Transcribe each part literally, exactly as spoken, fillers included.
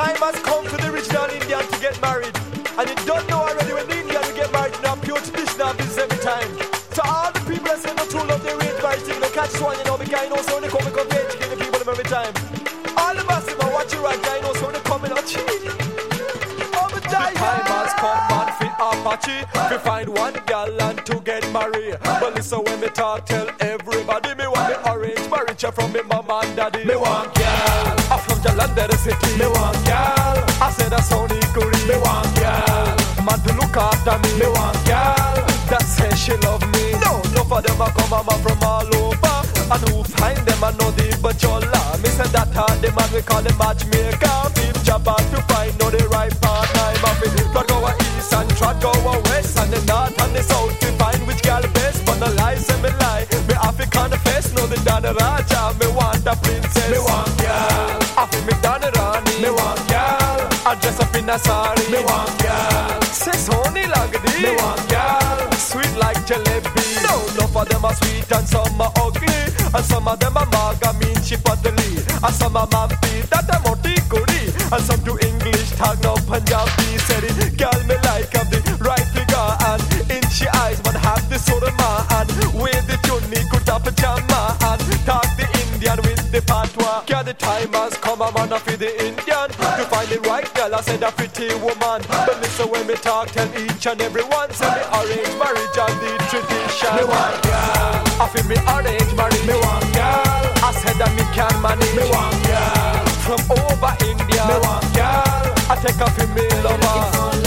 time has come for the original Indian to get married. And you don't know already when the Indian will get married now, pure traditional business every time. To all the people that say no true love, they arrange marriage thing, no catch one, you know, because you know, so when they come, they come to educate the people them every time. All the massive are watching right, you know, so when they come in, not cheat. Oh, but die. The time has come, man, for Apache. We find one girl and to get married. But listen, when me talk, tell everybody, me want me arrange marriage from me mama and daddy. Me want girl, I'm from Jalandhar city. Me want girl, I said that's only good. Me want girl, man to look after me. Me want girl, that says she love me. No, no for them I come mama from all over. And who find them I know the bajola. Me said that hard the man we call the matchmaker. If Jabba to find know the right partner. I'm off it. Try go east and try go west and the north and the south to find which girl best. But the lies and me lie. Me African face know the Dana Raja. Me want a princess. Me want girl. I feel me Dana Rani. Me want girl. I dress up in a sari. Me want girl. Says honey lagdi. Me want girl. Sweet like jalebi. No, no for them are sweet and some are ugly. And some of them are maga mean chipatali. And some are mampi that are moti kuri. And some do English tag no Punjabi. Said it, girl me like have the right figure and inchy eyes but have the surma and with the chunni kurta pajama and talk the Indian with the patwa. Girl the time has come I'm on for the Indian to find the right girl. I said a pretty woman. But listen when me talk tell each and everyone say me arrange marriage and the tradition. Me want girl, I feel me arrange marriage. Me want girl, I said that me can manage. Me want girl, from over India. Me want girl, I take her for me lover.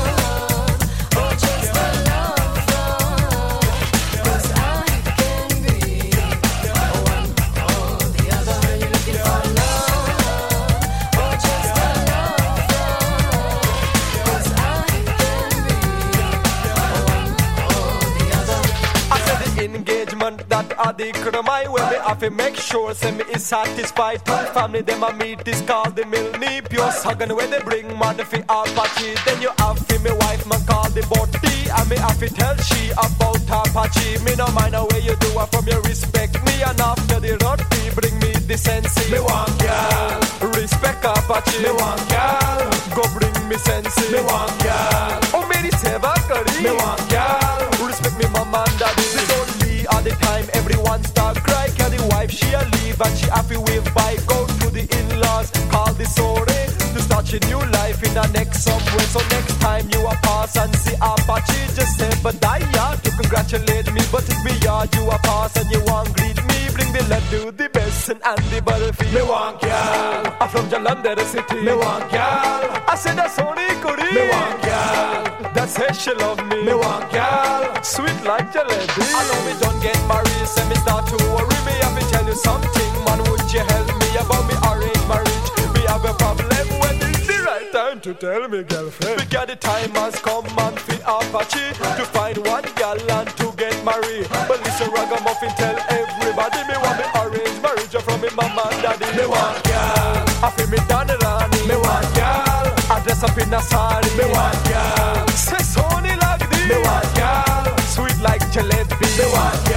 Engagement that are the my way me have to make sure say me is satisfied. To family them a meet is called the Milni. Pure sagan where they bring man fi Apache. Then you have fi me wife man call the Botti. And me have to tell she about Apache. Me no mind a way you do it from your respect me. And after the roti bring me the sensi. Me want girl, respect Apache. Me want girl, go bring me sensi. Me want girl, oh me the seva curry. Me want girl, respect me mama and daddy. All the time everyone start cry. Cause the wife she a leave and she happy with by. Go to the in-laws, call the sorry to start your new life in the next somewhere. So next time you a pass and see Apache, just say but die ya to congratulate me. But it's me yard you a pass and you want greet me. Bring the love do the best and the butterfield. Me want girl, I'm from Jalandhar city. Me want girl, I said that's only good. Me want girl, that says she love me. Me want girl, sweet like jalebi. I know me don't get married, say me start to worry. Me have to tell you something, man, would you help me about me arranged marriage? Me have a problem when it's the right time to tell me girlfriend. Because the time has come man for Apache to find one girl and to get married. But listen ragamuffin tell everybody me want me arranged marriage from me mama and daddy. Me want girl, I feel me Dana Rani. Me want girl, I dress up in a sari. Me want girl, say honey like this. Me want girl, sweet like jalebi. Me want girl.